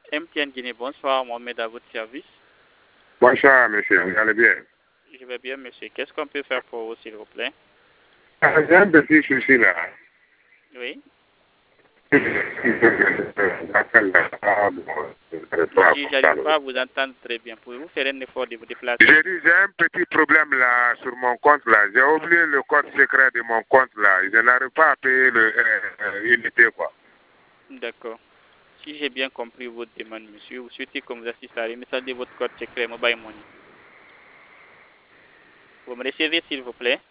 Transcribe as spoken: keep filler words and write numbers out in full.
M T N Guinée, bonsoir, Mohamed à votre service. Bonsoir, monsieur, vous allez bien? Je vais bien, monsieur. Qu'est-ce qu'on peut faire pour vous, s'il vous plaît? J'ai un petit souci là. Oui. J'appelle là. Ah, bon, je ne sais pas Monsieur, comme ça, j'arrive là. pas à vous entendre très bien. Pouvez-vous faire un effort de vous déplacer? J'ai dit, j'ai un petit problème là sur mon compte là. J'ai oublié le code secret de mon compte là. Je n'arrive pas à payer le euh, unité quoi. D'accord. Si j'ai bien compris votre demande, monsieur, vous souhaitez qu'on vous assiste à l'émission de votre code secret Mobile Money. Vous me recevez, s'il vous plaît?